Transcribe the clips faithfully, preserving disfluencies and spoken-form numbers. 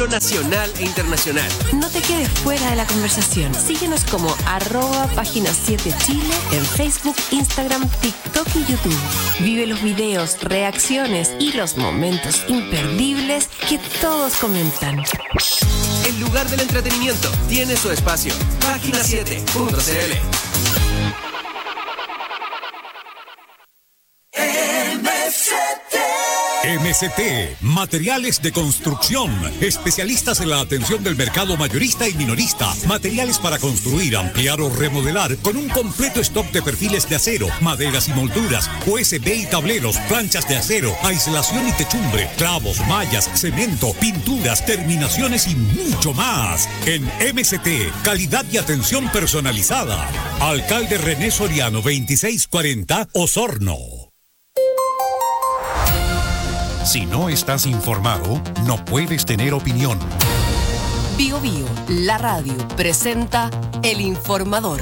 espectáculo nacional e internacional. No te quedes fuera de la conversación. Síguenos como arroba página siete Chile en Facebook, Instagram, TikTok y YouTube. Vive los videos, reacciones y los momentos imperdibles que todos comentan. El lugar del entretenimiento tiene su espacio. página siete punto c l. M C T. M C T, materiales de construcción, especialistas en la atención del mercado mayorista y minorista, materiales para construir, ampliar o remodelar, con un completo stock de perfiles de acero, maderas y molduras, U S B y tableros, planchas de acero, aislación y techumbre, clavos, mallas, cemento, pinturas, terminaciones y mucho más. En M C T, calidad y atención personalizada. Alcalde René Soriano, veintiséis cuarenta, Osorno. Si no estás informado, no puedes tener opinión. Bio Bio, la radio, presenta El Informador.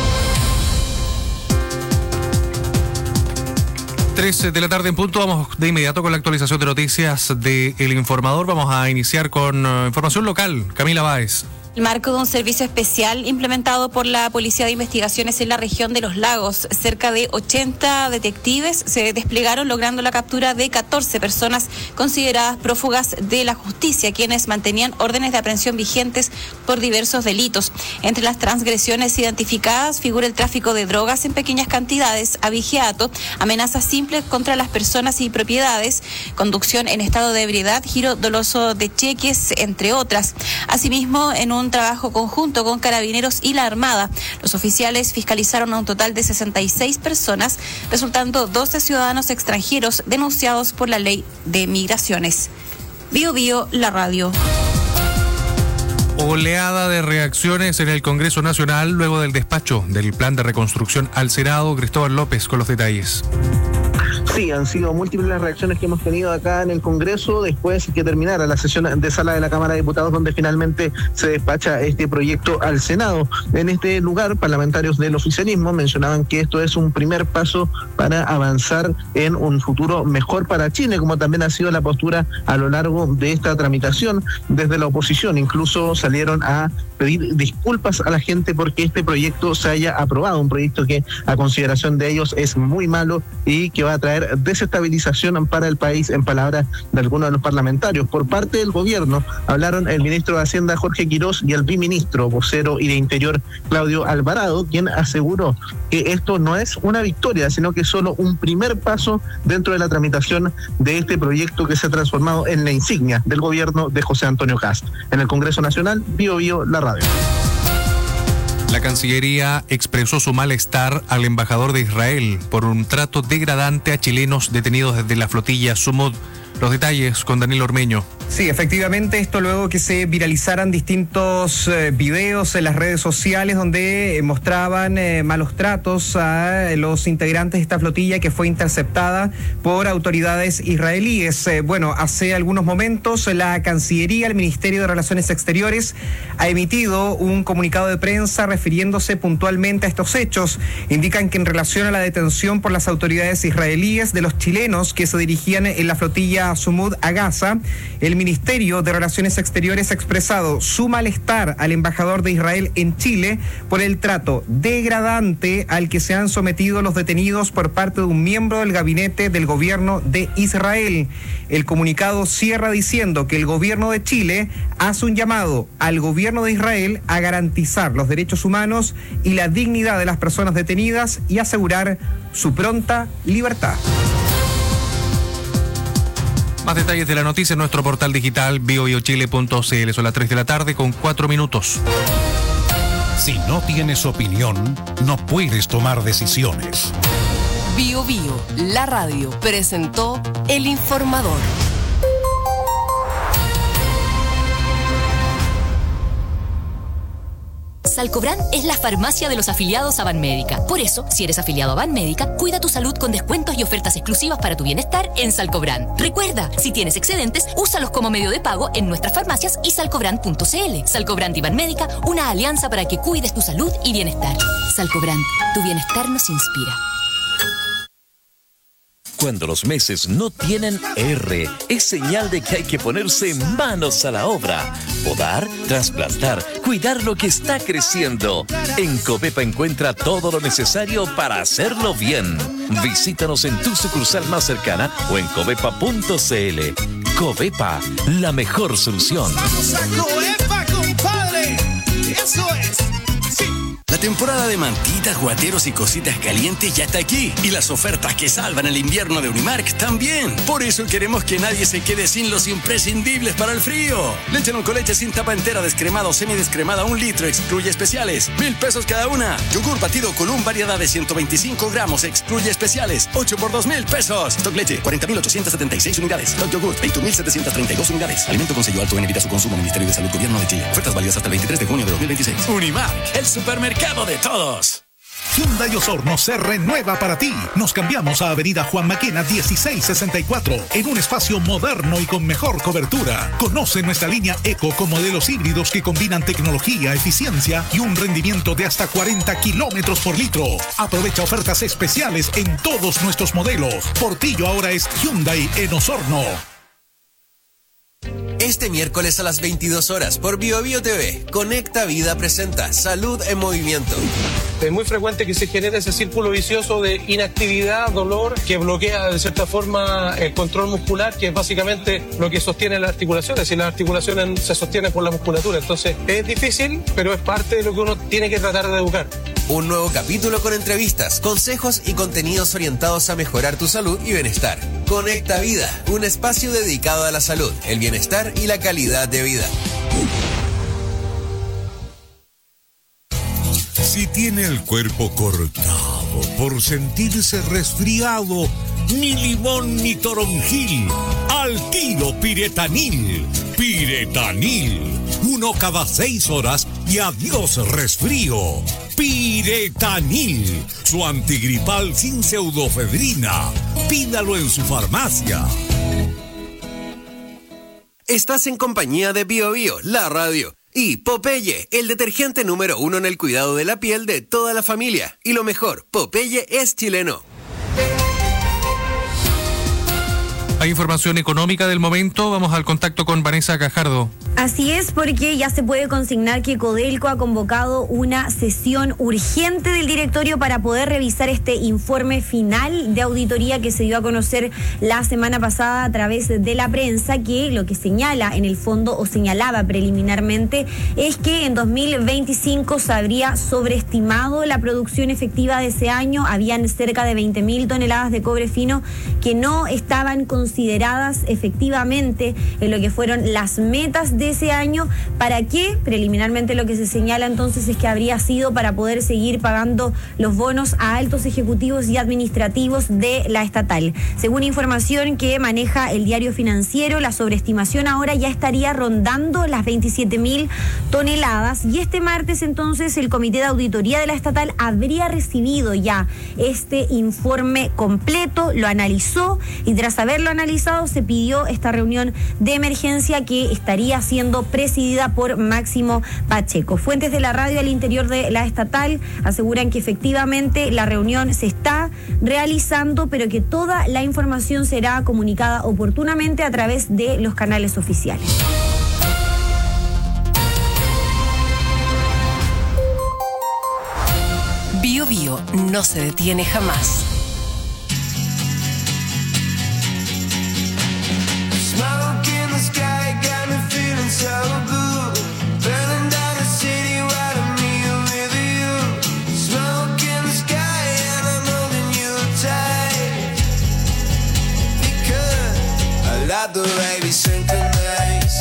trece de la tarde en punto, vamos de inmediato con la actualización de noticias de El Informador. Vamos a iniciar con uh, información local. Camila Báez. El marco de un servicio especial implementado por la Policía de Investigaciones en la región de Los Lagos. Cerca de ochenta detectives se desplegaron logrando la captura de catorce personas consideradas prófugas de la justicia, quienes mantenían órdenes de aprehensión vigentes por diversos delitos. Entre las transgresiones identificadas figura el tráfico de drogas en pequeñas cantidades, abigeato, amenazas simples contra las personas y propiedades, conducción en estado de ebriedad, giro doloso de cheques, entre otras. Asimismo, en un Un trabajo conjunto con Carabineros y la Armada, los oficiales fiscalizaron a un total de sesenta y seis personas, resultando doce ciudadanos extranjeros denunciados por la Ley de Migraciones. Bio Bio, la radio. Oleada de reacciones en el Congreso Nacional luego del despacho del plan de reconstrucción al Senado. Cristóbal López con los detalles. Sí, han sido múltiples las reacciones que hemos tenido acá en el Congreso después que terminara la sesión de sala de la Cámara de Diputados, donde finalmente se despacha este proyecto al Senado. En este lugar, parlamentarios del oficialismo mencionaban que esto es un primer paso para avanzar en un futuro mejor para Chile, como también ha sido la postura a lo largo de esta tramitación desde la oposición. Incluso salieron a pedir disculpas a la gente porque este proyecto se haya aprobado, un proyecto que a consideración de ellos es muy malo y que va a traer desestabilización para el país, en palabras de algunos de los parlamentarios. Por parte del gobierno hablaron el ministro de Hacienda Jorge Quirós y el viceministro, vocero y de Interior Claudio Alvarado, quien aseguró que esto no es una victoria, sino que es solo un primer paso dentro de la tramitación de este proyecto que se ha transformado en la insignia del gobierno de José Antonio Kast. En el Congreso Nacional, Bio Bio, la radio. La Cancillería expresó su malestar al embajador de Israel por un trato degradante a chilenos detenidos desde la flotilla Sumud. Los detalles con Daniel Ormeño. Sí, efectivamente, esto luego que se viralizaran distintos eh, videos en las redes sociales donde eh, mostraban eh, malos tratos a eh, los integrantes de esta flotilla que fue interceptada por autoridades israelíes. Eh, bueno, hace algunos momentos la Cancillería, el Ministerio de Relaciones Exteriores, ha emitido un comunicado de prensa refiriéndose puntualmente a estos hechos. Indican que en relación a la detención por las autoridades israelíes de los chilenos que se dirigían en la flotilla Sumud a Gaza, el Ministerio de Relaciones Exteriores ha expresado su malestar al embajador de Israel en Chile por el trato degradante al que se han sometido los detenidos por parte de un miembro del gabinete del gobierno de Israel. El comunicado cierra diciendo que el gobierno de Chile hace un llamado al gobierno de Israel a garantizar los derechos humanos y la dignidad de las personas detenidas y asegurar su pronta libertad. Más detalles de la noticia en nuestro portal digital bio bio chile punto c l. Son las tres de la tarde con cuatro minutos. Si no tienes opinión, no puedes tomar decisiones. Bio Bio, la radio, presentó El Informador. Salcobran es la farmacia de los afiliados a Banmédica. Por eso, si eres afiliado a Banmédica, cuida tu salud con descuentos y ofertas exclusivas para tu bienestar en Salcobran. Recuerda, si tienes excedentes, úsalos como medio de pago en nuestras farmacias y salcobran punto c l. Salcobran y Banmédica, una alianza para que cuides tu salud y bienestar. Salcobran, tu bienestar nos inspira. Cuando los meses no tienen R, es señal de que hay que ponerse manos a la obra. Podar, trasplantar, cuidar lo que está creciendo. En Covepa encuentra todo lo necesario para hacerlo bien. Visítanos en tu sucursal más cercana o en covepa punto cl. Covepa, la mejor solución. ¡Vamos a Covepa, compadre! ¡Eso es! ¡Sí! La temporada de mantitas, guateros y cositas calientes ya está aquí. Y las ofertas que salvan el invierno de Unimark también. Por eso queremos que nadie se quede sin los imprescindibles para el frío. Leche no con leche sin tapa entera, descremada o semidescremada, un litro, excluye especiales. Mil pesos cada una. Yogur batido con un variedad de ciento veinticinco gramos, excluye especiales. ocho por dos mil pesos. Stock leche, cuarenta mil ochocientos setenta y seis unidades. Stock yogur, veintiún mil setecientos treinta y dos unidades. Alimento con sello alto en evita su consumo. Ministerio de Salud, Gobierno de Chile. Ofertas válidas hasta el veintitrés de junio de dos mil veintiséis. Unimark, el supermercado de todos. Hyundai Osorno se renueva para ti. Nos cambiamos a Avenida Juan Maquena dieciséis sesenta y cuatro en un espacio moderno y con mejor cobertura. Conoce nuestra línea Eco con modelos híbridos que combinan tecnología, eficiencia y un rendimiento de hasta cuarenta kilómetros por litro. Aprovecha ofertas especiales en todos nuestros modelos. Portillo ahora es Hyundai en Osorno. Este miércoles a las veintidós horas por Bio Bio T V, Conecta Vida presenta Salud en Movimiento. Es muy frecuente que se genere ese círculo vicioso de inactividad, dolor, que bloquea de cierta forma el control muscular, que es básicamente lo que sostiene las articulaciones, y las articulaciones se sostienen por la musculatura. Entonces es difícil, pero es parte de lo que uno tiene que tratar de educar. Un nuevo capítulo con entrevistas, consejos y contenidos orientados a mejorar tu salud y bienestar. Conecta Vida, un espacio dedicado a la salud, el bienestar y la calidad de vida. Si tiene el cuerpo cortado por sentirse resfriado, ni limón ni toronjil, al tiro Piretanil. Piretanil, uno cada seis horas y adiós resfrío. Piretanil, su antigripal sin pseudofedrina. Pídalo en su farmacia. Estás en compañía de Bio Bio, la radio. Y Popeye, el detergente número uno en el cuidado de la piel de toda la familia. Y lo mejor, Popeye es chileno. Hay información económica del momento. Vamos al contacto con Vanessa Cajardo. Así es, porque ya se puede consignar que Codelco ha convocado una sesión urgente del directorio para poder revisar este informe final de auditoría que se dio a conocer la semana pasada a través de la prensa, que lo que señala en el fondo, o señalaba preliminarmente, es que en dos mil veinticinco se habría sobreestimado la producción efectiva de ese año. Habían cerca de veinte mil toneladas de cobre fino que no estaban consideradas efectivamente en lo que fueron las metas de ese año. ¿Para qué? Preliminarmente lo que se señala entonces es que habría sido para poder seguir pagando los bonos a altos ejecutivos y administrativos de la estatal. Según información que maneja el Diario Financiero, la sobreestimación ahora ya estaría rondando las veintisiete mil toneladas, y este martes entonces el Comité de Auditoría de la estatal habría recibido ya este informe completo, lo analizó, y tras haberlo analizado se pidió esta reunión de emergencia que estaría siendo presidida por Máximo Pacheco. Fuentes de la radio al interior de la estatal aseguran que efectivamente la reunión se está realizando, pero que toda la información será comunicada oportunamente a través de los canales oficiales. Bio Bio no se detiene jamás. So good, burning down the city while I'm here with you. Smoke in the sky and I'm holding you tight, because I love the way we synchronize.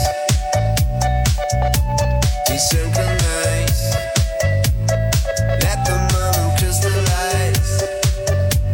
We synchronize. Let the moment crystallize.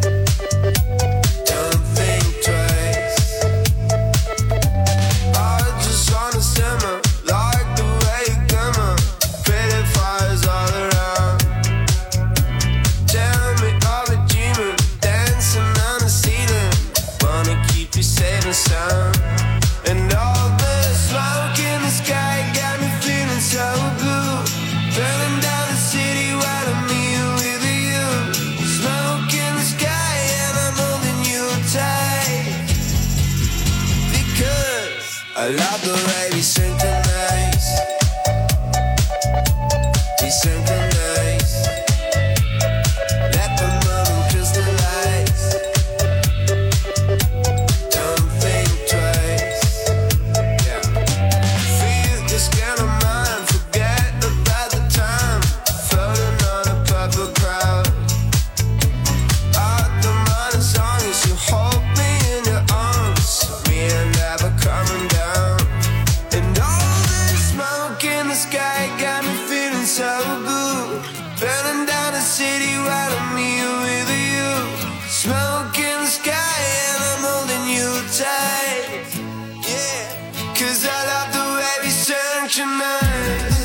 synchronize.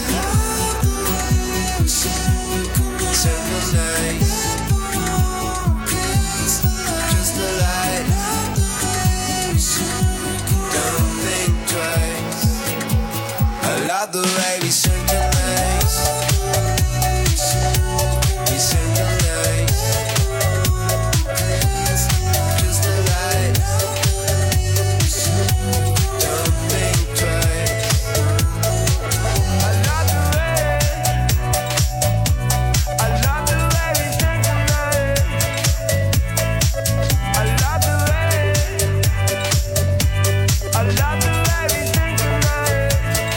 Synchronize. Crystal light. Don't think twice. I love the way we synchronize. We synchronize. Crystal light. Don't think twice. I love the way. I love the way we synchronize. I love the way. I love the way we synchronize.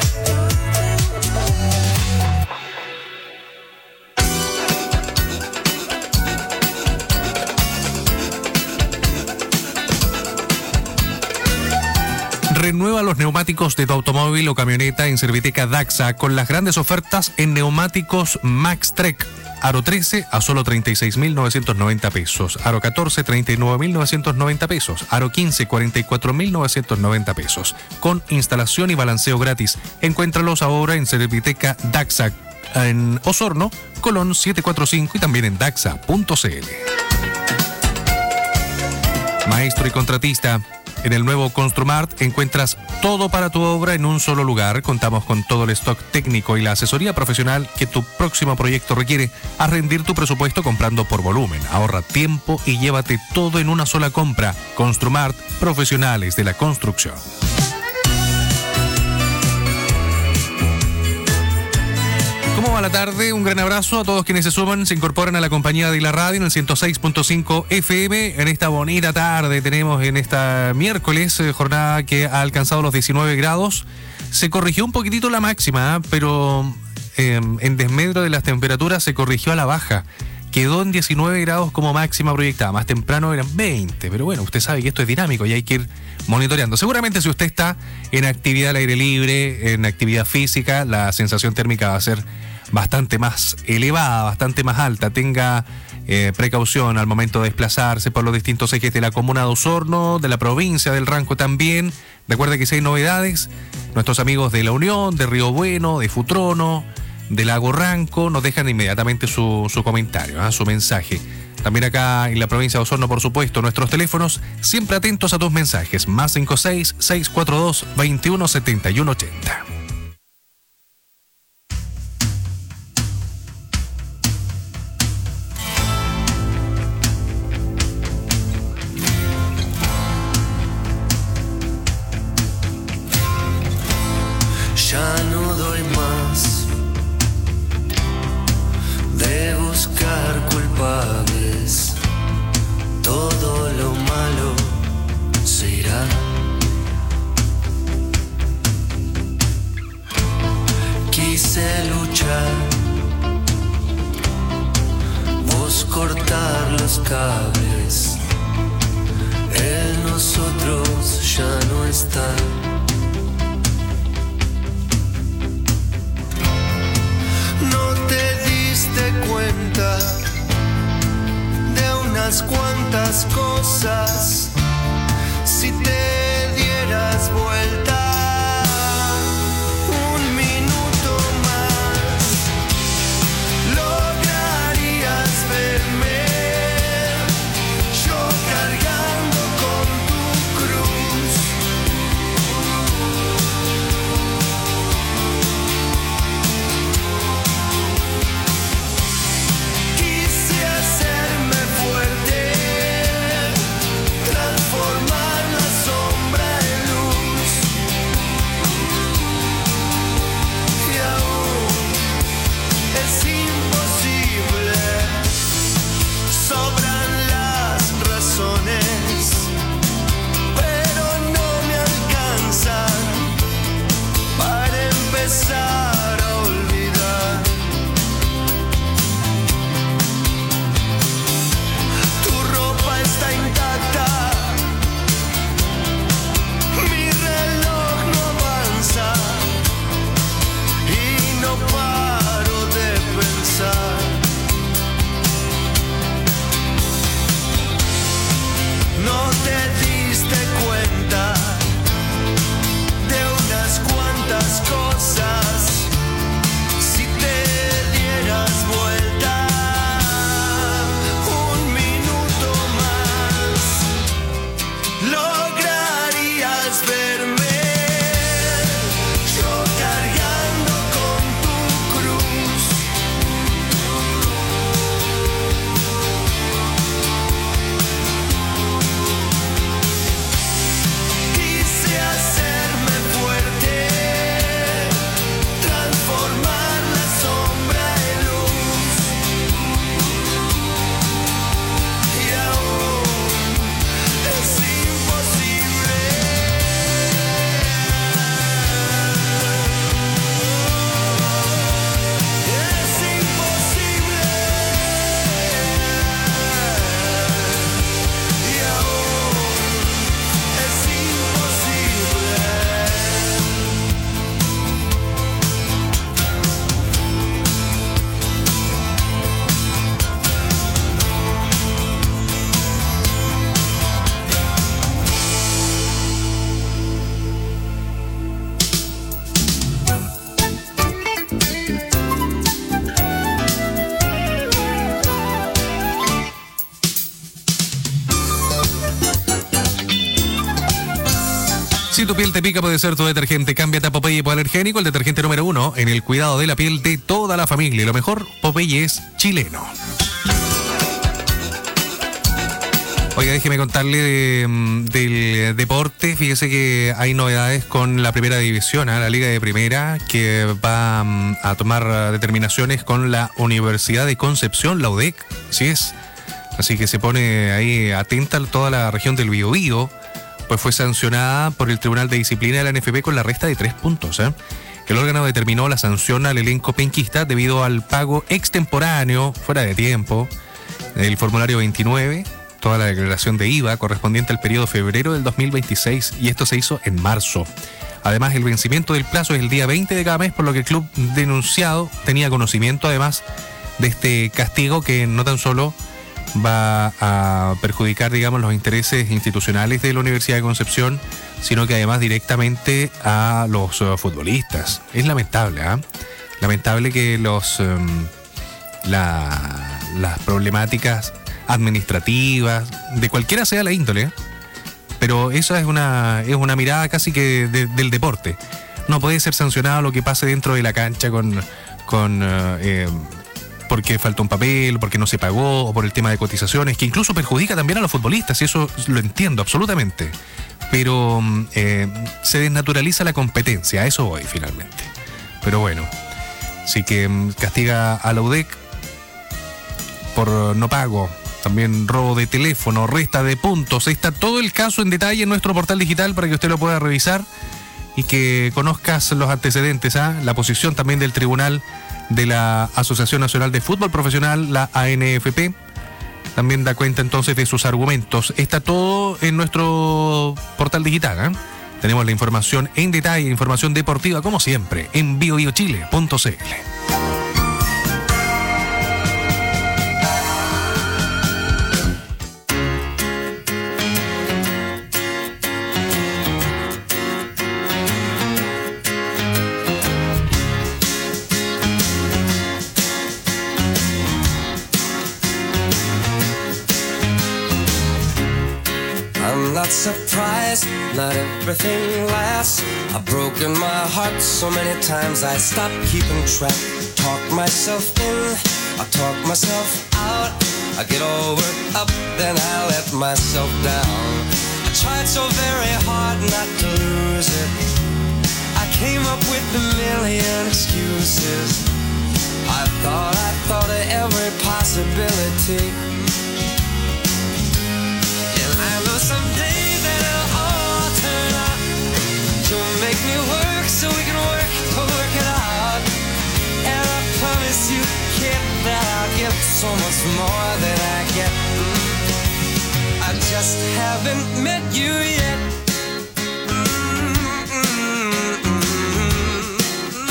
Renueva los neumáticos de tu automóvil o camioneta en Serviteca Daxa con las grandes ofertas en neumáticos Maxtrek. Aro trece a solo treinta y seis mil novecientos noventa pesos. Aro catorce, treinta y nueve mil novecientos noventa pesos. Aro quince, cuarenta y cuatro mil novecientos noventa pesos. Con instalación y balanceo gratis. Encuéntralos ahora en Serviteca Daxa en Osorno, Colón setecientos cuarenta y cinco y también en daxa punto c l. Maestro y contratista. En el nuevo Construmart encuentras todo para tu obra en un solo lugar. Contamos con todo el stock técnico y la asesoría profesional que tu próximo proyecto requiere. Haz rendir tu presupuesto comprando por volumen. Ahorra tiempo y llévate todo en una sola compra. Construmart, profesionales de la construcción. ¿Cómo va la tarde? Un gran abrazo a todos quienes se suman, se incorporan a la compañía de la radio en el ciento seis punto cinco F M. En esta bonita tarde tenemos en esta miércoles, eh, jornada que ha alcanzado los diecinueve grados. Se corrigió un poquitito la máxima, pero eh, en desmedro de las temperaturas se corrigió a la baja. Quedó en diecinueve grados como máxima proyectada. Más temprano eran veinte, pero bueno, usted sabe que esto es dinámico y hay que ir monitoreando. Seguramente si usted está en actividad al aire libre, en actividad física, la sensación térmica va a ser bastante más elevada, bastante más alta. Tenga eh, precaución al momento de desplazarse por los distintos ejes de la comuna de Osorno, de la provincia del Ranco también. Recuerde que si hay novedades, nuestros amigos de La Unión, de Río Bueno, de Futrono, de Lago Ranco, nos dejan inmediatamente su, su comentario, ¿eh? su mensaje. También acá en la provincia de Osorno, por supuesto, nuestros teléfonos, siempre atentos a tus mensajes. Más cinco seis, seis cuatro dos, veintiuno setenta y uno ochenta. Ya no doy más de buscar culpables. Todo lo malo se irá. Quise luchar, vos cortar los cables. El nosotros ya no está. No te diste cuenta de unas cuantas cosas. Si te dieras vuelta un minuto más, lograrías verme yo cargando con tu cruz. Quise hacerme fuerte, transformar la sombra Si tu piel te pica, puede ser tu detergente. Cámbiate a Popeye hipoalergénico, el detergente número uno en el cuidado de la piel de toda la familia. Y lo mejor, Popeye es chileno. Oiga, déjeme contarle de, del deporte. Fíjese que hay novedades con la primera división, ¿eh? La Liga de Primera, que va um, a tomar determinaciones con la Universidad de Concepción, la U D E C. Así es. Así que se pone ahí atenta toda la región del Biobío, pues fue sancionada por el Tribunal de Disciplina de la N F P con la resta de tres puntos. ¿eh? El órgano determinó la sanción al elenco penquista debido al pago extemporáneo, fuera de tiempo, del formulario veintinueve, toda la declaración de I V A correspondiente al periodo febrero del dos mil veintiséis, y esto se hizo en marzo. Además, el vencimiento del plazo es el día veinte de cada mes, por lo que el club denunciado tenía conocimiento además de este castigo, que no tan solo va a perjudicar, digamos, los intereses institucionales de la Universidad de Concepción, sino que además directamente a los uh, futbolistas. Es lamentable, ¿ah? ¿eh? Lamentable que los um, la, las problemáticas administrativas, de cualquiera sea la índole, pero esa es una, es una mirada casi que de, del deporte. No puede ser sancionado lo que pase dentro de la cancha con... con uh, eh, porque faltó un papel, porque no se pagó, o por el tema de cotizaciones, que incluso perjudica también a los futbolistas, y eso lo entiendo absolutamente. Pero eh, se desnaturaliza la competencia, a eso voy finalmente. Pero bueno, sí que castiga a la U D E C por no pago, también robo de teléfono, resta de puntos. Ahí está todo el caso en detalle en nuestro portal digital para que usted lo pueda revisar y que conozcas los antecedentes, ¿ah? La posición también del tribunal de la Asociación Nacional de Fútbol Profesional, la A N F P, también da cuenta entonces de sus argumentos. Está todo en nuestro portal digital, ¿eh? Tenemos la información en detalle, información deportiva como siempre, en bio bio chile punto c l. Not surprised, not everything lasts. I've broken my heart so many times I stopped keeping track. Talk myself in, I talk myself out. I get all worked up, then I let myself down. I tried so very hard not to lose it. I came up with a million excuses. I thought, I thought of every possibility. And I know someday you'll make me work so we can work to work it out. And I promise you, kid, that I'll give so much more than I get. Mm. I just haven't met you yet. Mm-mm-mm-mm.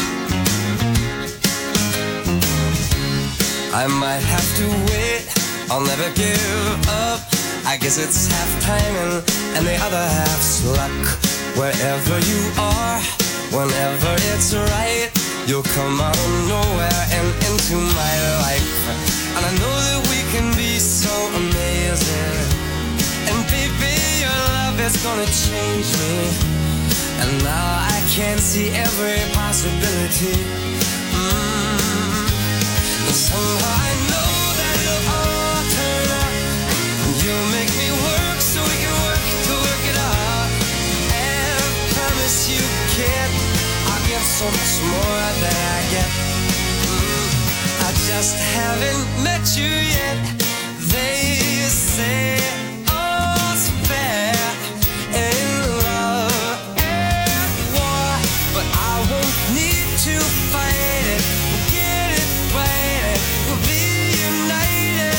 I might have to wait, I'll never give up. I guess it's half timing and the other half's luck. Wherever you are, whenever it's right, you'll come out of nowhere and into my life. And I know that we can be so amazing. And baby, your love is gonna change me. And now I can see every possibility. Mm. And somehow I know that it'll all turn out. And you'll make me work so we can work to work it out. You kid, I'll give so much more than I get. Mm, I just haven't met you yet. They say all's fair in love and war, but I won't need to fight it. We'll get it right, we'll be united.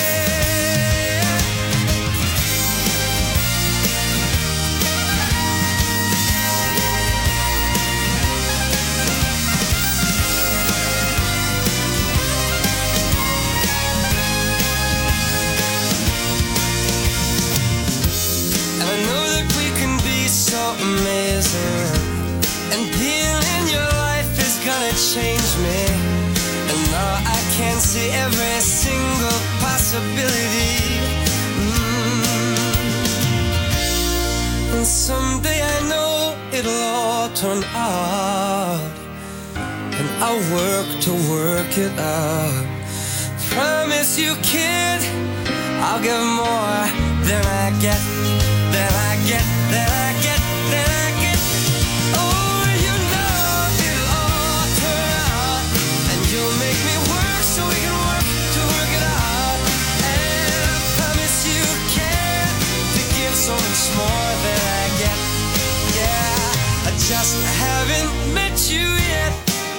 So amazing, and being in your life is gonna change me. And now I can see every single possibility. Mm. And someday I know it'll it'll all turn out, and I'll work to work it out. Promise you, kid, I'll give more than I get, than I get, than I get, than I get. Oh, you know it'll all turn out, and you'll make me work so we can work to work it out. And I promise you, kid, to give so much more than I get. Yeah, I just haven't met you yet.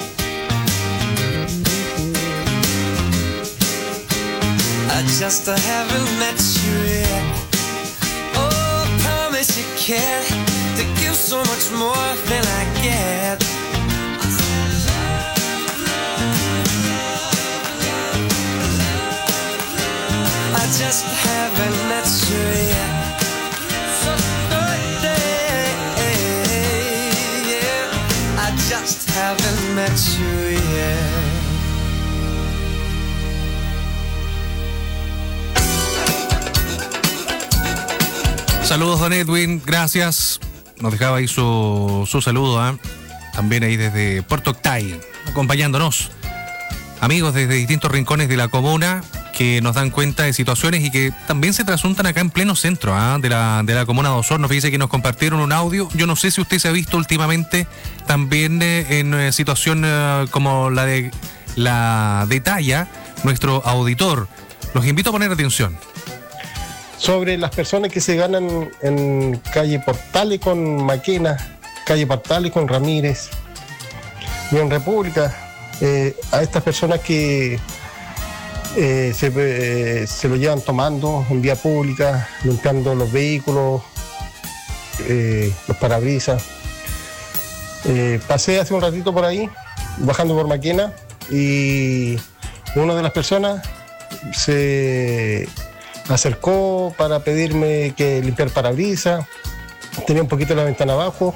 I just haven't met you yet. Oh, I promise you can't to give so much more than I get. I just haven't met you yet. So birthday, yeah. I just haven't met you yet. Saludos, don Edwin, gracias. Nos dejaba ahí su, su saludo, ¿eh? También ahí desde Puerto Octay, acompañándonos. Amigos desde distintos rincones de la comuna que nos dan cuenta de situaciones y que también se trasuntan acá en pleno centro, ¿eh? de, la, de la comuna de Osorno. Fíjese que nos compartieron un audio. Yo no sé si usted se ha visto últimamente también eh, en eh, situación eh, como la de la de Talla, nuestro auditor. Los invito a poner atención. Sobre las personas que se ganan en calle Portales con Maquena, calle Portales con Ramírez y en República, eh, a estas personas que eh, se, eh, se lo llevan tomando en vía pública, limpiando los vehículos, eh, los parabrisas. Eh, pasé hace un ratito por ahí, bajando por Maquena, y una de las personas se acercó para pedirme que limpiar parabrisas. Tenía un poquito la ventana abajo.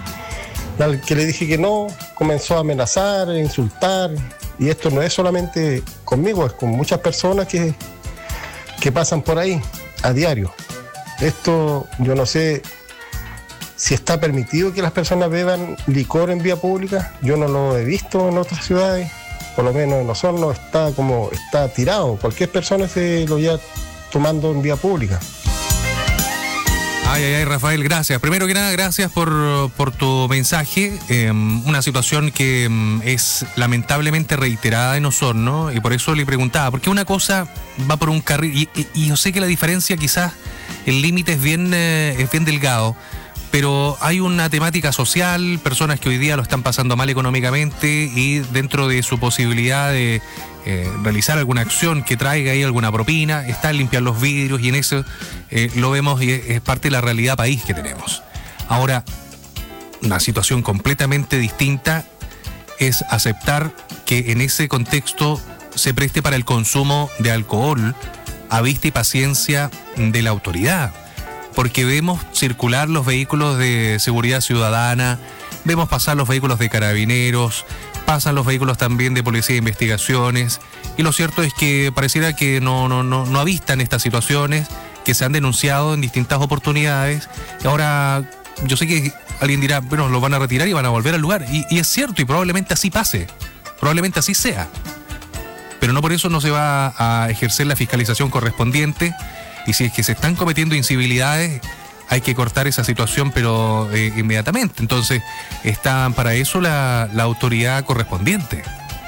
Al que le dije que no, comenzó a amenazar, a insultar. Y esto no es solamente conmigo, es con muchas personas que, que pasan por ahí a diario. Esto yo no sé si está permitido que las personas beban licor en vía pública. Yo no lo he visto en otras ciudades. Por lo menos en Osorno está como está tirado. Cualquier persona se lo lleva tomando en vía pública. Ay, ay, ay, Rafael, gracias. Primero que nada, gracias por, por tu mensaje. Eh, una situación que eh, es lamentablemente reiterada en Osorno, y por eso le preguntaba, porque una cosa va por un carril, y, y, y yo sé que la diferencia quizás, el límite es bien, eh, es bien delgado, pero hay una temática social, personas que hoy día lo están pasando mal económicamente y dentro de su posibilidad de eh, realizar alguna acción que traiga ahí alguna propina, está limpiar los vidrios, y en eso eh, lo vemos y es parte de la realidad país que tenemos. Ahora, una situación completamente distinta es aceptar que en ese contexto se preste para el consumo de alcohol a vista y paciencia de la autoridad. Porque vemos circular los vehículos de seguridad ciudadana, vemos pasar los vehículos de carabineros, pasan los vehículos también de policía de investigaciones, y lo cierto es que pareciera que no, no, no, no avistan estas situaciones que se han denunciado en distintas oportunidades. Y ahora yo sé que alguien dirá, bueno, los van a retirar y van a volver al lugar, y, y es cierto, y probablemente así pase, probablemente así sea, pero no por eso no se va a ejercer la fiscalización correspondiente. Y si es que se están cometiendo incivilidades, hay que cortar esa situación, pero eh, inmediatamente. Entonces, está para eso la, la autoridad correspondiente.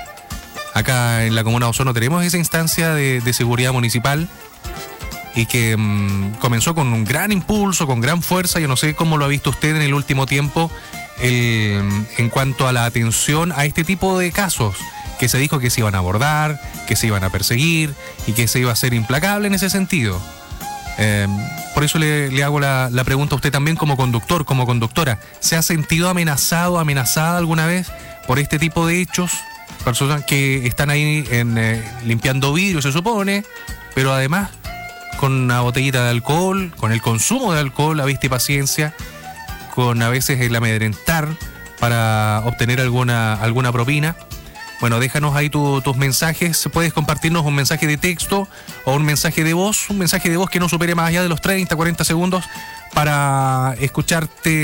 Acá en la comuna de Osorno tenemos esa instancia de, de seguridad municipal, y que mmm, comenzó con un gran impulso, con gran fuerza. Yo no sé cómo lo ha visto usted en el último tiempo el, en cuanto a la atención a este tipo de casos, que se dijo que se iban a abordar, que se iban a perseguir y que se iba a ser implacable en ese sentido. Eh, por eso le, le hago la, la pregunta a usted también como conductor, como conductora. ¿Se ha sentido amenazado, amenazada alguna vez por este tipo de hechos? Personas que están ahí en, eh, limpiando vidrio, se supone, pero además con una botellita de alcohol, con el consumo de alcohol a vista y paciencia, con a veces el amedrentar para obtener alguna, alguna propina. Bueno, déjanos ahí tu, tus mensajes. Puedes compartirnos un mensaje de texto o un mensaje de voz, un mensaje de voz que no supere más allá de los treinta, cuarenta segundos, para escucharte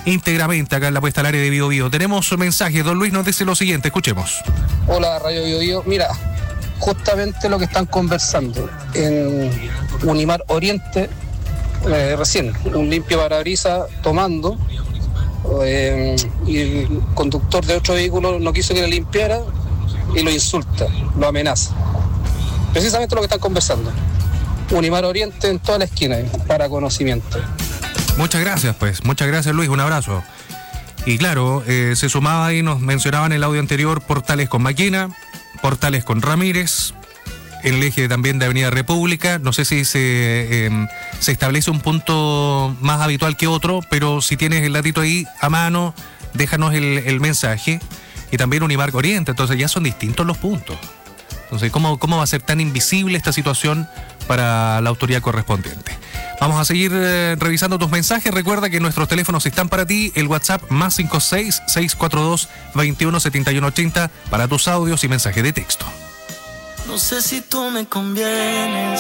íntegramente acá en la puesta al aire de Bio Bio. Tenemos un mensaje, don Luis nos dice lo siguiente, escuchemos. Hola, Radio Bio Bio. Mira, justamente lo que están conversando en Unimar Oriente, eh, recién, un limpio parabrisas tomando, eh, y el conductor de otro vehículo no quiso que le limpiara y lo insulta, lo amenaza. Precisamente lo que están conversando. Unimar Oriente en toda la esquina, para conocimiento. Muchas gracias, pues. Muchas gracias, Luis. Un abrazo. Y claro, eh, se sumaba ahí, nos mencionaban en el audio anterior, Portales con Maquena, Portales con Ramírez, en el eje también de Avenida República. No sé si se, eh, se establece un punto más habitual que otro, pero si tienes el datito ahí a mano, déjanos el, el mensaje. Y también Unimar Oriente, entonces ya son distintos los puntos. Entonces, ¿cómo, cómo va a ser tan invisible esta situación para la autoridad correspondiente? Vamos a seguir eh, revisando tus mensajes. Recuerda que nuestros teléfonos están para ti. El WhatsApp más cinco seis, seis cuatro dos, dos uno siete uno ocho cero para tus audios y mensajes de texto. No sé si tú me convienes,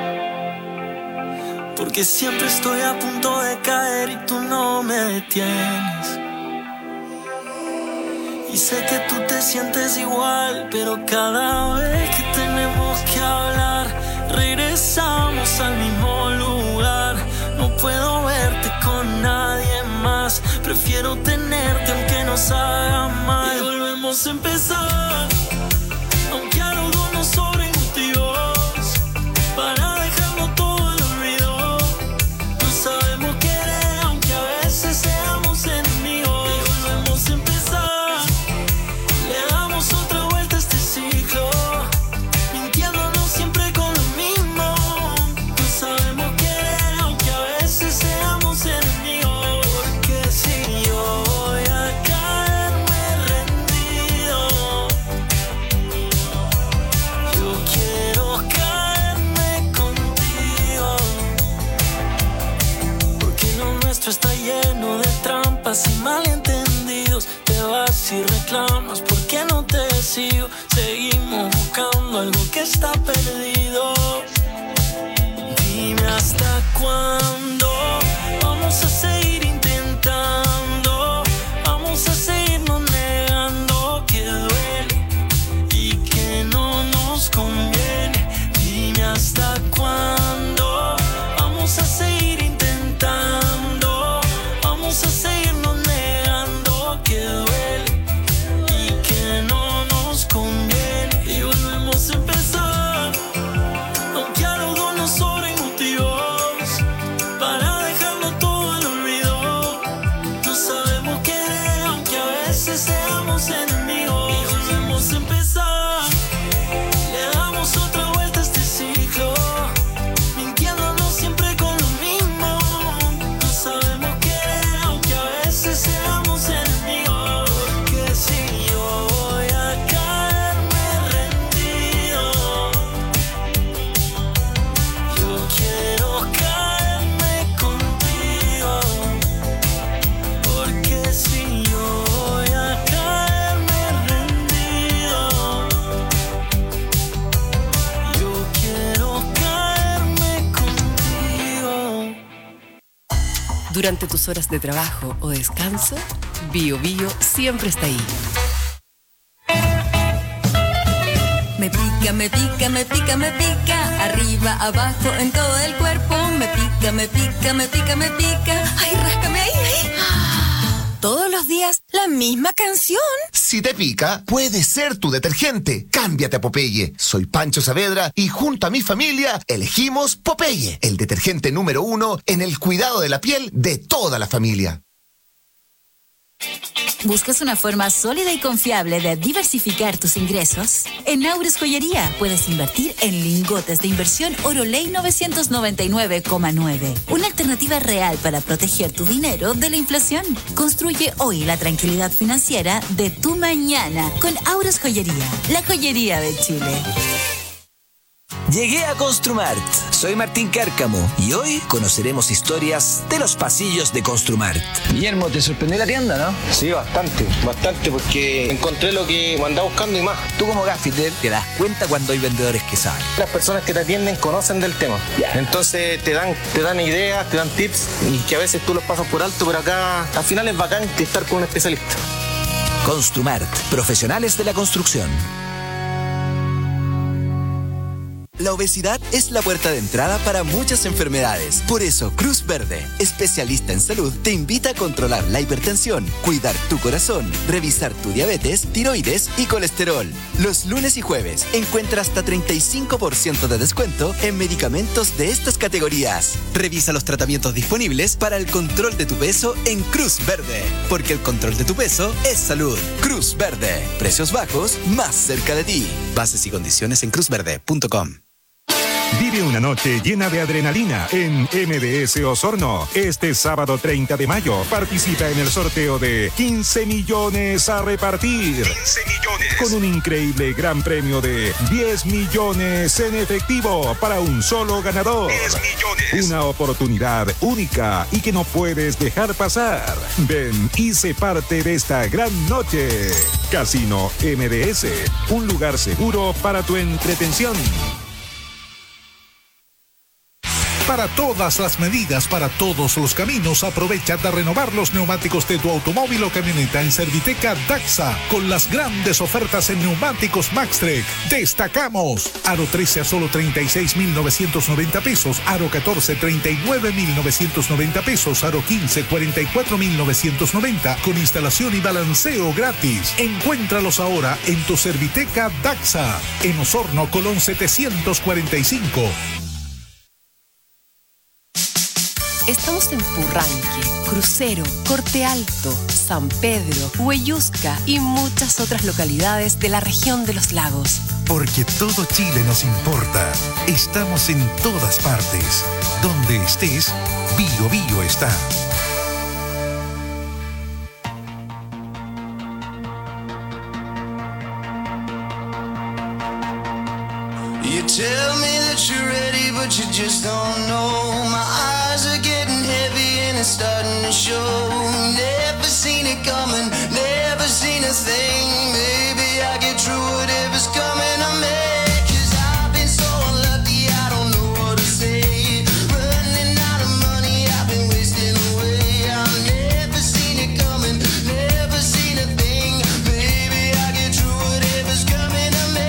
porque siempre estoy a punto de caer y tú no me detienes. Y sé que tú te sientes igual, pero cada vez que tenemos que hablar, regresamos al mismo lugar. No puedo verte con nadie más, prefiero tenerte aunque nos haga mal. Y volvemos a empezar, aunque a los dos nos sobren motivos para dejarlo todo en olvido. No sabemos querer aunque a veces seamos enemigos. Y volvemos a empezar, le damos otra vuelta a este ciclo, mintiéndonos siempre con lo mismo. No sabemos querer aunque a veces seamos enemigos. Porque si yo voy a caerme rendido, yo quiero caerme contigo. Porque lo nuestro está lleno de trampas y malentendidos. Te vas y reclamas porque no te sigo. Seguimos buscando algo que está perdido. Dime hasta cuándo vamos a seguir intentando, vamos a seguirnos negando que duele y que no nos conviene. Dime hasta cuándo vamos a seguir intentando, vamos a seguirnos negando que duele y que no nos conviene. Y volvemos a empezar, aunque a los dos nos sobren motivos para dejarlo todo al olvido. No sabemos querer aunque a veces seamos enemigos. Y volvemos a empezar, le damos otra vuelta a este ciclo, mintiéndonos siempre con lo mismo. No sabemos querer aunque a veces seamos enemigos. Porque si yo voy a caerme rendido, yo quiero caerme contigo. Porque si yo voy a caerme rendido, yo quiero caerme contigo. Durante tus horas de trabajo o descanso, Bio Bio siempre está ahí. Me pica, me pica, me pica, me pica, arriba, abajo, en todo el cuerpo. Me pica, me pica, me pica, me pica. Ay, ráscame ahí, ahí. Todos los días la misma canción. Si te pica, puede ser tu detergente. Cámbiate a Popeye. Soy Pancho Saavedra y junto a mi familia elegimos Popeye, el detergente número uno en el cuidado de la piel de toda la familia. ¿Buscas una forma sólida y confiable de diversificar tus ingresos? En Aures Joyería puedes invertir en lingotes de inversión Oroley novecientos noventa y nueve coma nueve. Una alternativa real para proteger tu dinero de la inflación. Construye hoy la tranquilidad financiera de tu mañana con Aures Joyería, la joyería de Chile. Llegué a Construmart. Soy Martín Cárcamo y hoy conoceremos historias de los pasillos de Construmart. Guillermo, ¿te sorprendió la tienda, no? Sí, bastante, bastante, porque encontré lo que andaba buscando y más. Tú como gaffiter te das cuenta cuando hay vendedores que saben. Las personas que te atienden conocen del tema. Entonces te dan, te dan ideas, te dan tips y que a veces tú los pasas por alto, pero acá al final es bacán estar con un especialista. Construmart, profesionales de la construcción. La obesidad es la puerta de entrada para muchas enfermedades. Por eso, Cruz Verde, especialista en salud, te invita a controlar la hipertensión, cuidar tu corazón, revisar tu diabetes, tiroides y colesterol. Los lunes y jueves encuentra hasta treinta y cinco por ciento de descuento en medicamentos de estas categorías. Revisa los tratamientos disponibles para el control de tu peso en Cruz Verde, porque el control de tu peso es salud. Cruz Verde, precios bajos más cerca de ti. Bases y condiciones en cruz verde punto com. Vive una noche llena de adrenalina en M D S Osorno. Este sábado treinta de mayo participa en el sorteo de quince millones a repartir. quince millones. Con un increíble gran premio de diez millones en efectivo para un solo ganador. diez millones. Una oportunidad única y que no puedes dejar pasar. Ven y sé parte de esta gran noche. Casino M D S, un lugar seguro para tu entretención. Para todas las medidas, para todos los caminos, aprovecha de renovar los neumáticos de tu automóvil o camioneta en Serviteca Daxa con las grandes ofertas en neumáticos Maxtrek. Destacamos Aro trece a solo treinta y seis mil novecientos noventa pesos, Aro catorce treinta y nueve mil novecientos noventa pesos, Aro quince cuarenta y cuatro mil novecientos noventa con instalación y balanceo gratis. Encuéntralos ahora en tu Serviteca Daxa en Osorno, Colón setecientos cuarenta y cinco. Estamos en Purranque, Crucero, Corte Alto, San Pedro, Huellusca y muchas otras localidades de la región de los lagos. Porque todo Chile nos importa. Estamos en todas partes. Donde estés, Bio Bio está. You tell me that you're ready, but you just don't know. My eyes are getting heavy and it's starting to show. Never seen it coming, never seen a thing. Maybe I get through whatever's coming to me. 'Cause I've been so unlucky, I don't know what to say. Running out of money, I've been wasting away. I've never seen it coming, never seen a thing. Maybe I get through whatever's coming to me.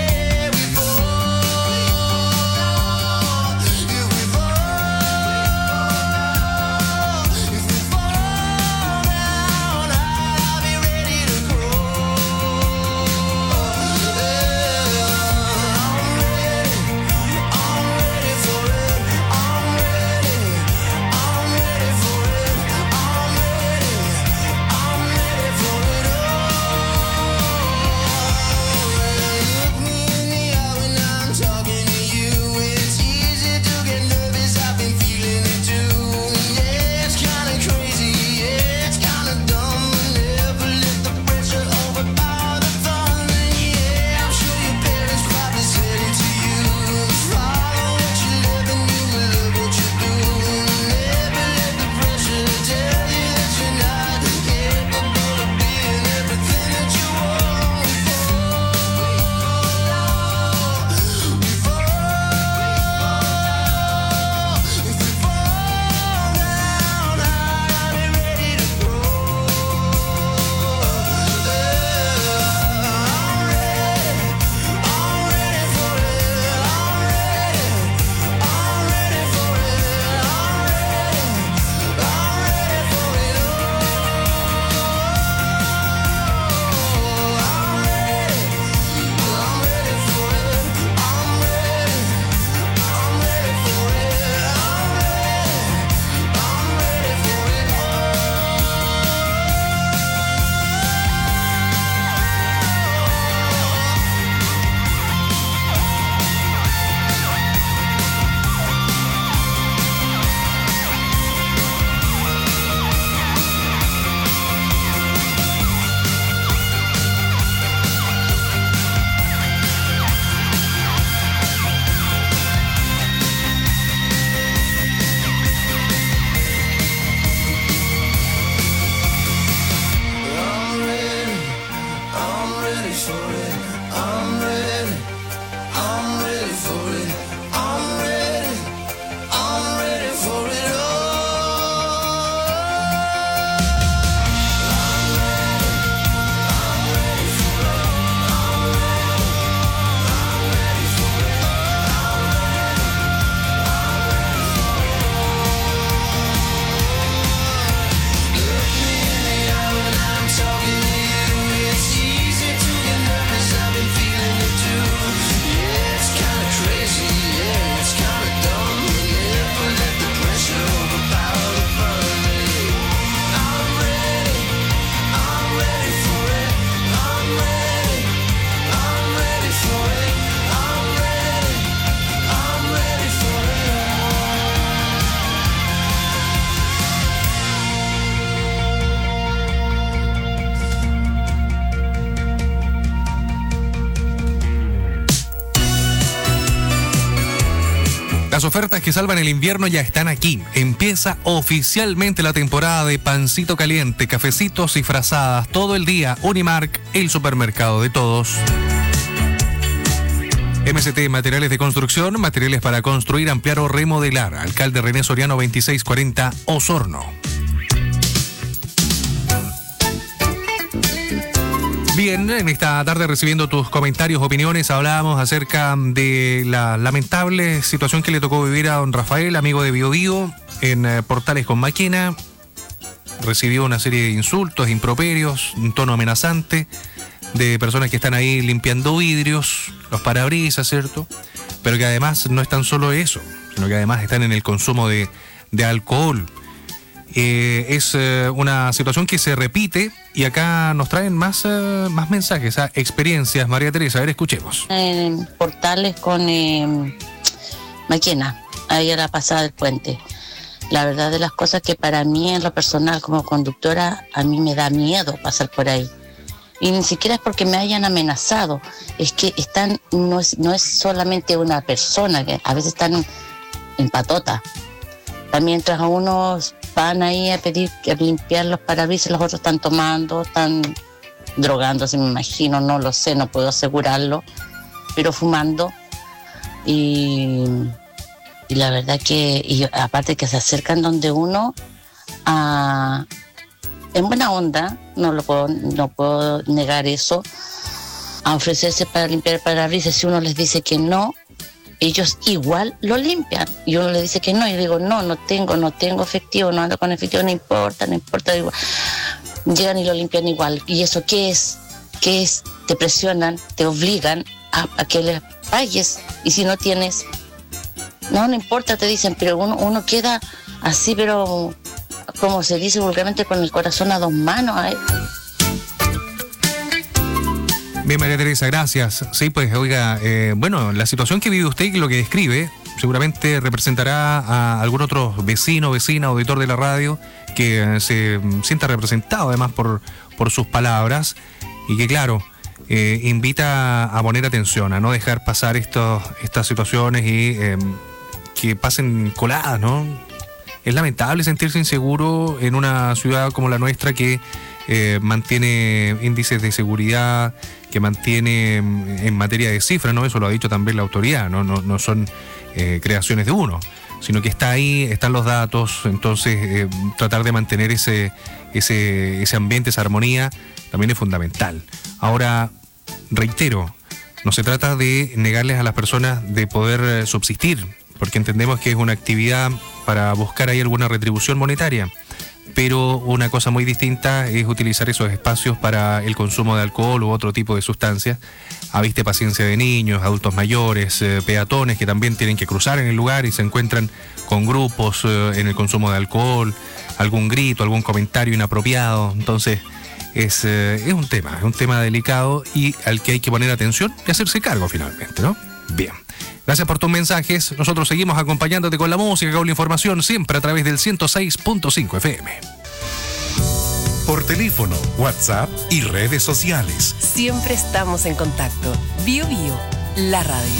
Las ofertas que salvan el invierno ya están aquí. Empieza oficialmente la temporada de pancito caliente, cafecitos y frazadas todo el día. Unimark, el supermercado de todos. M S T Materiales de Construcción, materiales para construir, ampliar o remodelar. Alcalde René Soriano veintiséis cuarenta, Osorno. Bien, en esta tarde recibiendo tus comentarios, opiniones, hablábamos acerca de la lamentable situación que le tocó vivir a don Rafael, amigo de Bio Bio, en eh, Portales con Maquena. Recibió una serie de insultos, improperios, un tono amenazante de personas que están ahí limpiando vidrios, los parabrisas, ¿cierto? Pero que además no es tan solo eso, sino que además están en el consumo de, de alcohol. Eh, es eh, una situación que se repite y acá nos traen más, eh, más mensajes, a experiencias. María Teresa, a ver, escuchemos. En Portales con eh, Maquena, ahí a la pasada del puente. La verdad de las cosas que para mí en lo personal como conductora, a mí me da miedo pasar por ahí. Y ni siquiera es porque me hayan amenazado, es que están, no es, no es solamente una persona, que a veces están en patota. Mientras unos van ahí a pedir a limpiar los parabrisas, los otros están tomando, están drogándose, me imagino, no lo sé, no puedo asegurarlo, pero fumando. Y, y la verdad que, y aparte que se acercan donde uno, a, en buena onda, no lo puedo, no puedo negar eso, a ofrecerse para limpiar el parabrisas. Si uno les dice que no, ellos igual lo limpian. Y uno le dice que no, y digo, no, no tengo, no tengo efectivo, no ando con efectivo, no importa, no importa, igual. Llegan y lo limpian igual. ¿Y eso qué es? ¿Qué es? Te presionan, te obligan a, a que les pagues. Y si no tienes, no, no importa, te dicen, pero uno, uno queda así, pero como se dice vulgarmente, con el corazón a dos manos. ¿eh? Bien, María Teresa, gracias. Sí, pues, oiga, eh, bueno, la situación que vive usted y lo que describe seguramente representará a algún otro vecino, vecina, auditor de la radio que eh, se sienta representado además por, por sus palabras y que, claro, eh, invita a poner atención, a no dejar pasar estos, estas situaciones y eh, que pasen coladas, ¿no? Es lamentable sentirse inseguro en una ciudad como la nuestra que eh, mantiene índices de seguridad, que mantiene en materia de cifras, ¿no? Eso lo ha dicho también la autoridad, no, no, no son eh, creaciones de uno, sino que está ahí, están los datos. Entonces eh, tratar de mantener ese, ese, ese ambiente, esa armonía, también es fundamental. Ahora, reitero, no se trata de negarles a las personas de poder subsistir, porque entendemos que es una actividad para buscar ahí alguna retribución monetaria, pero una cosa muy distinta es utilizar esos espacios para el consumo de alcohol u otro tipo de sustancias. Aviste paciencia de niños, adultos mayores, eh, peatones que también tienen que cruzar en el lugar y se encuentran con grupos eh, en el consumo de alcohol, algún grito, algún comentario inapropiado. Entonces es, eh, es un tema, es un tema delicado y al que hay que poner atención y hacerse cargo finalmente, ¿no? Bien. Gracias por tus mensajes. Nosotros seguimos acompañándote con la música, con la información, siempre a través del ciento seis punto cinco F M. Por teléfono, WhatsApp y redes sociales. Siempre estamos en contacto. Bio Bio, la radio.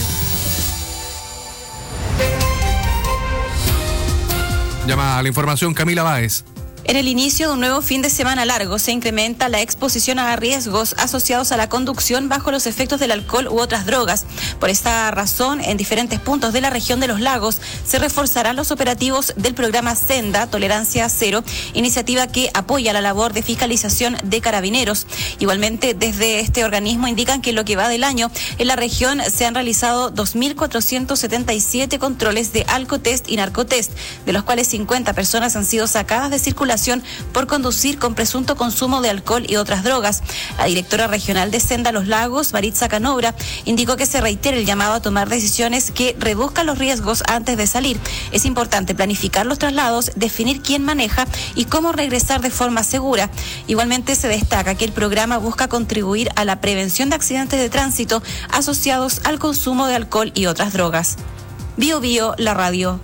Llama a la información Camila Báez. En el inicio de un nuevo fin de semana largo se incrementa la exposición a riesgos asociados a la conducción bajo los efectos del alcohol u otras drogas. Por esta razón, en diferentes puntos de la región de los lagos se reforzarán los operativos del programa Senda, Tolerancia Cero, iniciativa que apoya la labor de fiscalización de carabineros. Igualmente, desde este organismo indican que en lo que va del año, en la región se han realizado dos mil cuatrocientos setenta y siete controles de alcotest y narcotest, de los cuales cincuenta personas han sido sacadas de circulación por conducir con presunto consumo de alcohol y otras drogas. La directora regional de Senda Los Lagos, Maritza Canobra, indicó que se reitera el llamado a tomar decisiones que reduzcan los riesgos antes de salir. Es importante planificar los traslados, definir quién maneja y cómo regresar de forma segura. Igualmente se destaca que el programa busca contribuir a la prevención de accidentes de tránsito asociados al consumo de alcohol y otras drogas. Bio Bio, la radio.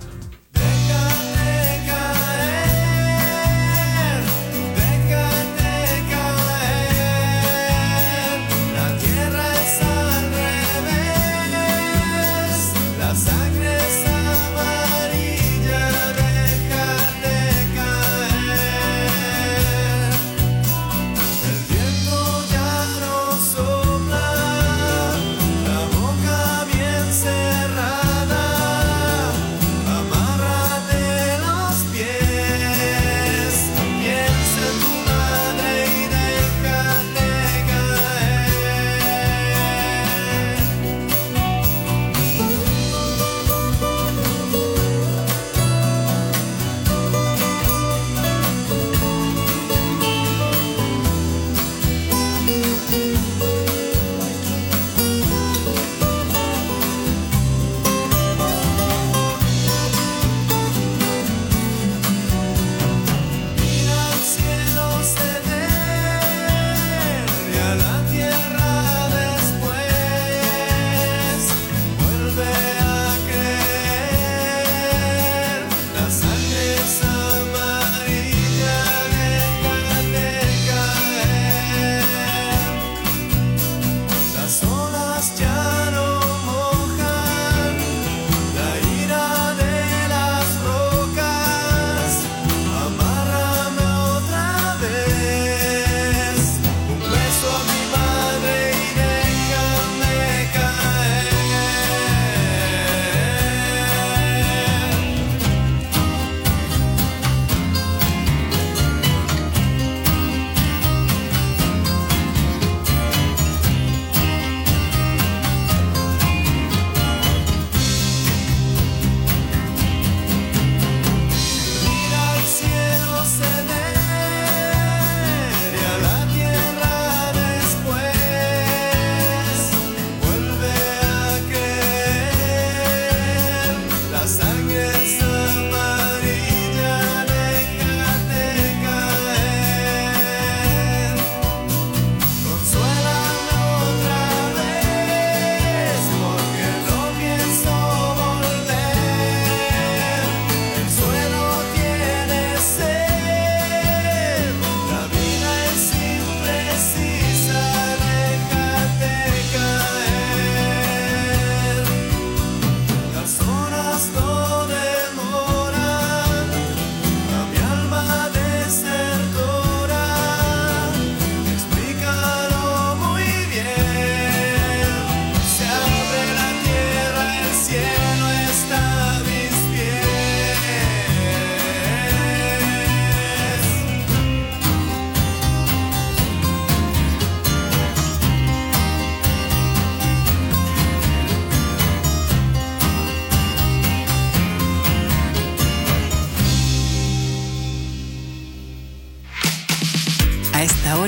La sangre está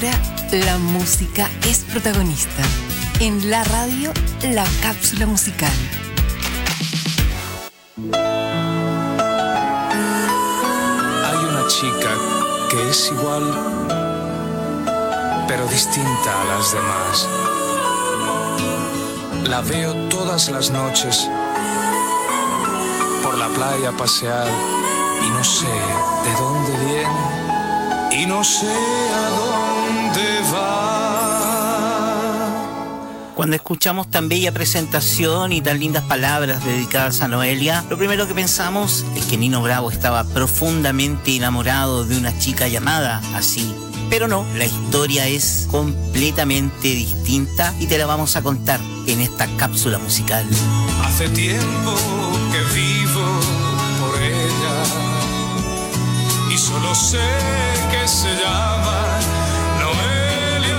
Ahora la música es protagonista. En la radio, la cápsula musical. Hay una chica que es igual, pero distinta a las demás. La veo todas las noches por la playa pasear y no sé de dónde viene y no sé a dónde va. Cuando escuchamos tan bella presentación y tan lindas palabras dedicadas a Noelia, lo primero que pensamos es que Nino Bravo estaba profundamente enamorado de una chica llamada así. Pero no, la historia es completamente distinta y te la vamos a contar en esta cápsula musical. Hace tiempo que vivo por ella y solo sé que se llama Noelia.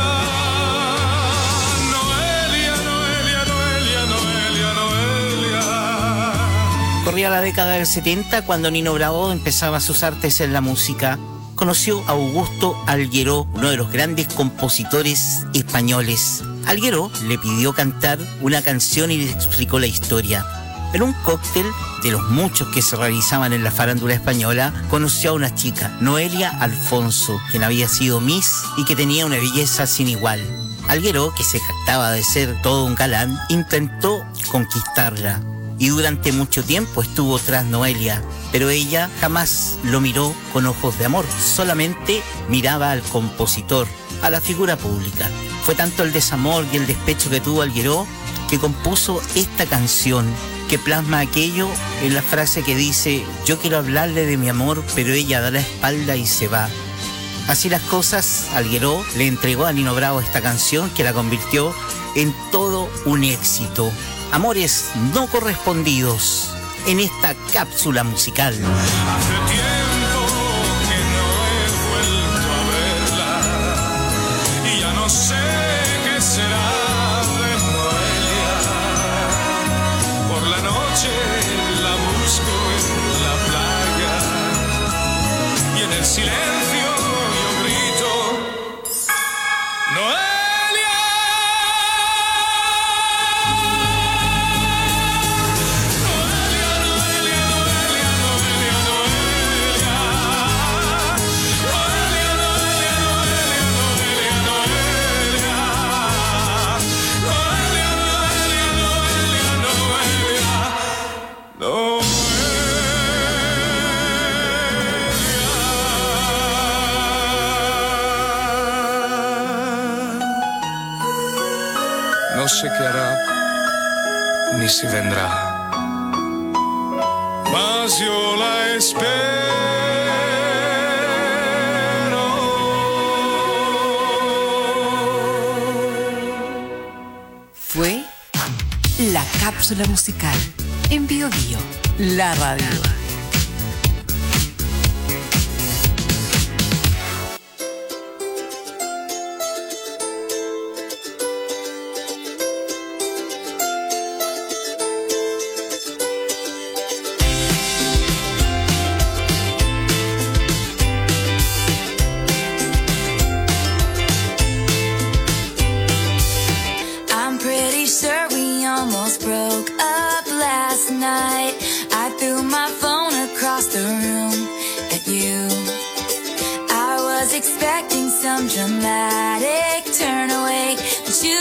Noelia, Noelia, Noelia, Noelia, Noelia. Corría la década del setenta cuando Nino Bravo empezaba sus artes en la música. Conoció a Augusto Algueró, uno de los grandes compositores españoles. Algueró le pidió cantar una canción y le explicó la historia. En un cóctel de los muchos que se realizaban en la farándula española, conoció a una chica, Noelia Alfonso, quien había sido Miss y que tenía una belleza sin igual. Algueró, que se jactaba de ser todo un galán, intentó conquistarla. Y durante mucho tiempo estuvo tras Noelia, pero ella jamás lo miró con ojos de amor, solamente miraba al compositor, a la figura pública. Fue tanto el desamor y el despecho que tuvo Algueró que compuso esta canción que plasma aquello en la frase que dice: yo quiero hablarle de mi amor, pero ella da la espalda y se va. Así las cosas, Algueró le entregó a Nino Bravo esta canción que la convirtió en todo un éxito. Amores no correspondidos en esta cápsula musical. Hace tiempo que no he vuelto a verla y ya no sé qué será de Noelia. Por la noche la busco en la playa y en el silencio yo grito: Noelia. No sé qué hará, ni si vendrá, mas yo la espero. Fue la cápsula musical en Bio Bio, la radio. Expecting some dramatic turn away, but you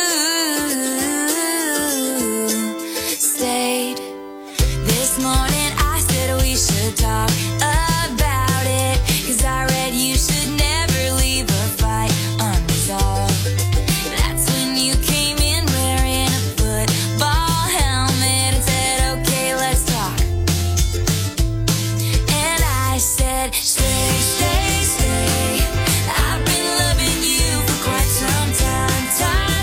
stayed. This morning I said we should talk about it, 'cause I read you should never leave a fight unresolved. That's when you came in wearing a football helmet and said, okay, let's talk. And I said, stay, stay, stay. I've been loving you for quite some time, time.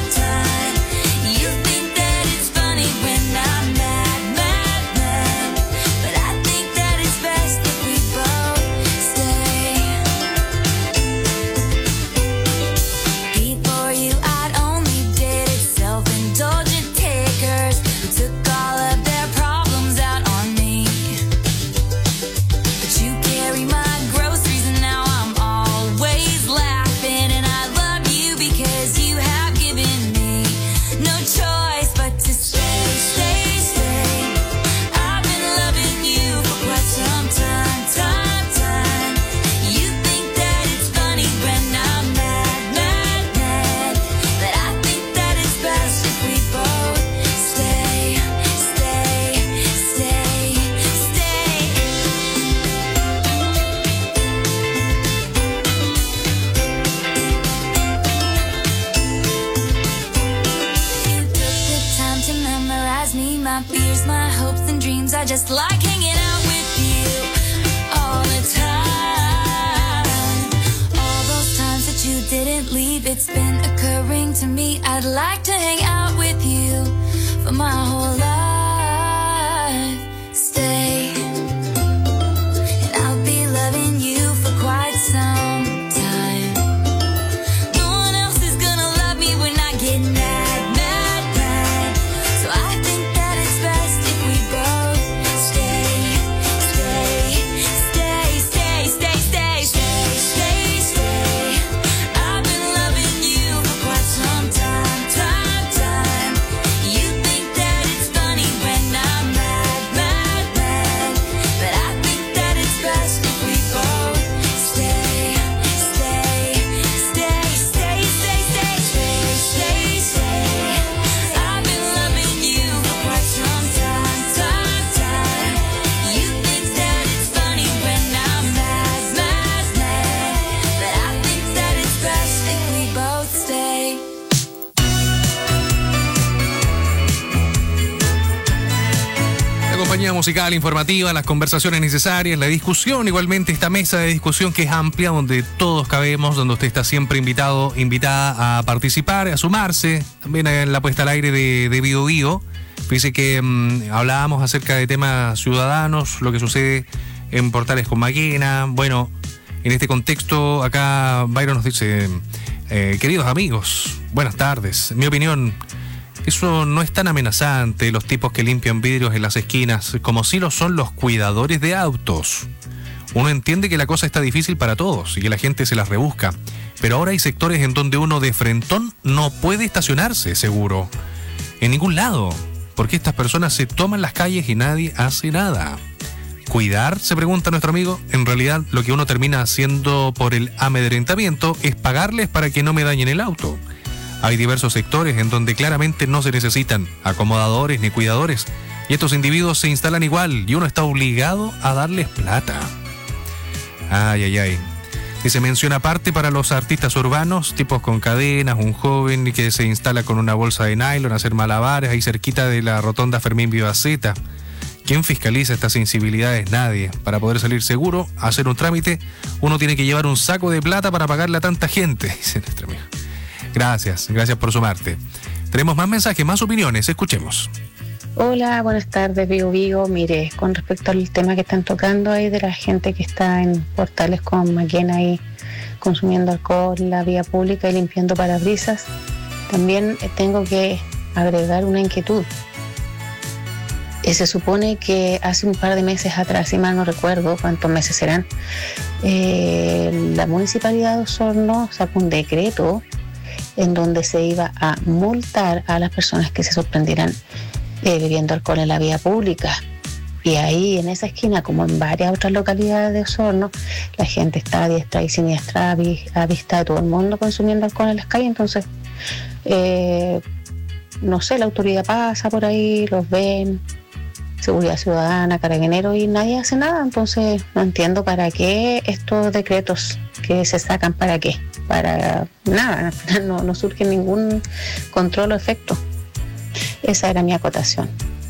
surprise me. My fears, my hopes and dreams. I just like hanging out with you all the time. All those times that you didn't leave, it's been occurring to me. I'd like to hang out with you for my whole life. Stay, and I'll be loving you for quite some time. No one else is gonna love me when I get mad, mad, mad. So I think that it's best if we both stay, stay, stay, stay, stay, stay, stay, stay, stay. I've been loving you for quite some time, time, time. You think that it's funny when I'm mad, mad, mad. But I think that it's best if we both stay, stay, stay, stay, stay, stay, stay, stay, stay. I've been loving you for quite some time, time, time. You think that it's funny when I'm mad, mad, mad. But I think that it's best if we both stay. La compañía musical, informativa, las conversaciones necesarias, la discusión, igualmente esta mesa de discusión que es amplia, donde todos cabemos, donde usted está siempre invitado, invitada a participar, a sumarse, también en la puesta al aire de, de Bio Bio. Fíjese que mmm, hablábamos acerca de temas ciudadanos, lo que sucede en Portales con Maquena. Bueno, en este contexto, acá Byron nos dice, eh, queridos amigos, buenas tardes. En mi opinión, eso no es tan amenazante, los tipos que limpian vidrios en las esquinas, como si lo son los cuidadores de autos. Uno entiende que la cosa está difícil para todos y que la gente se las rebusca, pero ahora hay sectores en donde uno de frentón no puede estacionarse, seguro. En ningún lado, porque estas personas se toman las calles y nadie hace nada. ¿Cuidar?, se pregunta nuestro amigo. En realidad, lo que uno termina haciendo por el amedrentamiento es pagarles para que no me dañen el auto. Hay diversos sectores en donde claramente no se necesitan acomodadores ni cuidadores, y estos individuos se instalan igual y uno está obligado a darles plata. Ay, ay, ay. Y se menciona aparte para los artistas urbanos, tipos con cadenas, un joven que se instala con una bolsa de nylon a hacer malabares ahí cerquita de la rotonda Fermín Vivaceta. ¿Quién fiscaliza estas sensibilidades? Nadie. Para poder salir seguro, hacer un trámite, uno tiene que llevar un saco de plata para pagarle a tanta gente, dice nuestra amiga. Gracias, gracias por sumarte. Tenemos más mensajes, más opiniones, escuchemos. Hola, buenas tardes, Vigo Vigo. Mire, con respecto al tema que están tocando ahí de la gente que está en Portales con Maquena ahí consumiendo alcohol en la vía pública y limpiando parabrisas, también tengo que agregar una inquietud. Eh, se supone que hace un par de meses atrás, si mal no recuerdo cuántos meses serán, eh, la Municipalidad de Osorno sacó un decreto en donde se iba a multar a las personas que se sorprendieran eh, bebiendo alcohol en la vía pública. Y ahí en esa esquina, como en varias otras localidades de Osorno, la gente está a diestra y siniestra a vista de todo el mundo consumiendo alcohol en las calles. Entonces, eh, no sé, la autoridad pasa por ahí, los ven, Seguridad Ciudadana, Carabineros, y nadie hace nada. Entonces no entiendo para qué estos decretos que se sacan, para qué, para nada, al final no, no surge ningún control o efecto. Esa era mi acotación.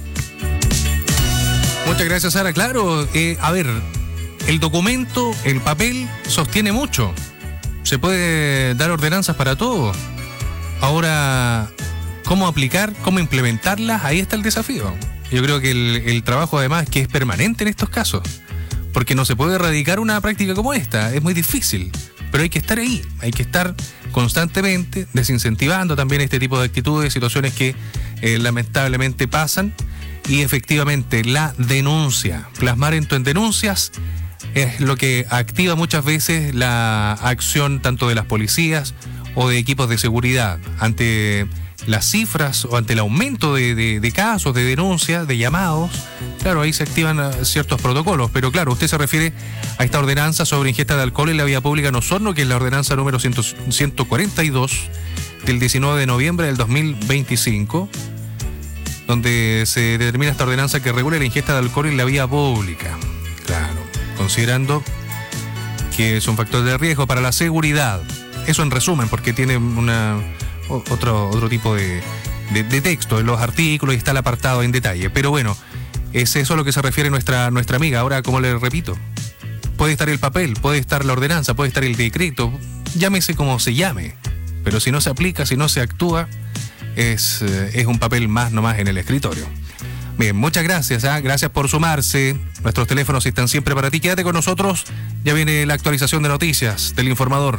Muchas gracias, Sara. Claro, eh, a ver, el documento, el papel, sostiene mucho. Se puede dar ordenanzas para todo. Ahora, ¿cómo aplicar, cómo implementarlas? Ahí está el desafío. Yo creo que el, el trabajo, además, que es permanente en estos casos, porque no se puede erradicar una práctica como esta, es muy difícil, pero hay que estar ahí, hay que estar constantemente desincentivando también este tipo de actitudes, situaciones que eh, lamentablemente pasan, y efectivamente la denuncia, plasmar esto en denuncias es lo que activa muchas veces la acción tanto de las policías o de equipos de seguridad ante las cifras o ante el aumento de, de, de casos, de denuncias, de llamados. Claro, ahí se activan uh, ciertos protocolos, pero claro, usted se refiere a esta ordenanza sobre ingesta de alcohol en la vía pública en Osorno, que es la ordenanza número ciento cuarenta y dos del diecinueve de noviembre del dos mil veinticinco, donde se determina esta ordenanza que regula la ingesta de alcohol en la vía pública. Claro, considerando que es un factor de riesgo para la seguridad. Eso en resumen, porque tiene una... Otro, otro tipo de, de, de texto, en los artículos, y está el apartado en detalle. Pero bueno, es eso a lo que se refiere nuestra, nuestra amiga. Ahora, como le repito, puede estar el papel, puede estar la ordenanza, puede estar el decreto, llámese como se llame, pero si no se aplica, si no se actúa, es, es un papel más nomás en el escritorio. Bien, muchas gracias, ¿eh? Gracias por sumarse. Nuestros teléfonos están siempre para ti. Quédate con nosotros, ya viene la actualización de noticias del informador.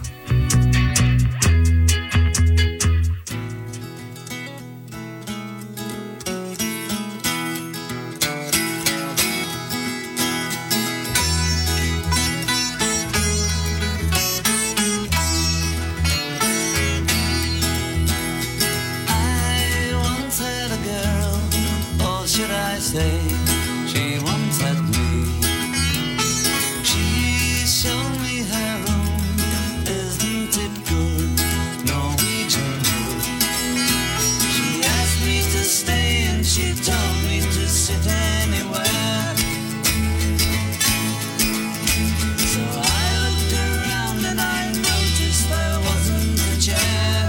She once had me. She showed me her room. Isn't it good? Norwegian wood. She asked me to stay and she told me to sit anywhere. So I looked around and I noticed there wasn't a chair.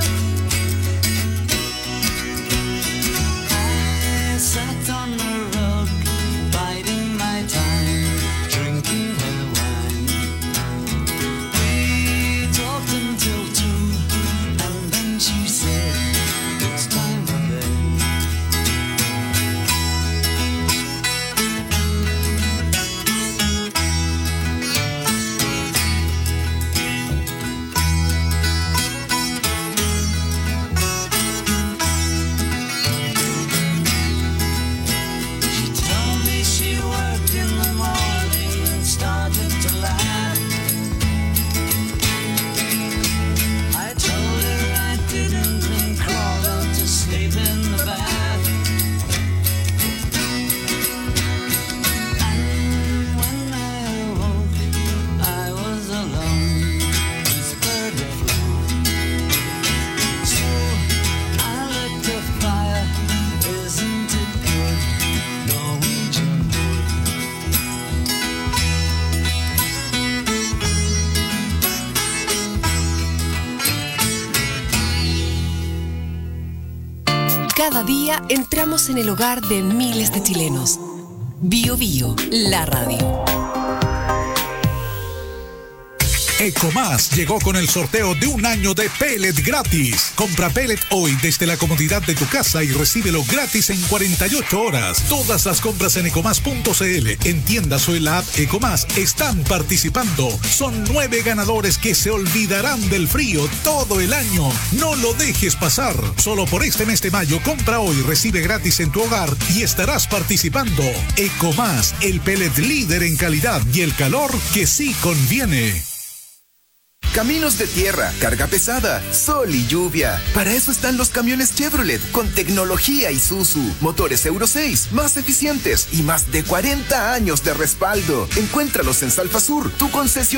I sat on the Cada día entramos en el hogar de miles de chilenos. Bio Bio, la radio. Ecomás llegó con el sorteo de un año de pellet gratis. Compra pellet hoy desde la comodidad de tu casa y recíbelo gratis en cuarenta y ocho horas. Todas las compras en ecomás punto cl, en tiendas o en la app Ecomás están participando. Son nueve ganadores que se olvidarán del frío todo el año. No lo dejes pasar. Solo por este mes de mayo, compra hoy, recibe gratis en tu hogar y estarás participando. Ecomás, el pellet líder en calidad y el calor que sí conviene. Caminos de tierra, carga pesada, sol y lluvia. Para eso están los camiones Chevrolet con tecnología Isuzu, motores Euro seis, más eficientes y más de cuarenta años de respaldo. Encuéntralos en Salfasur, tu concesión.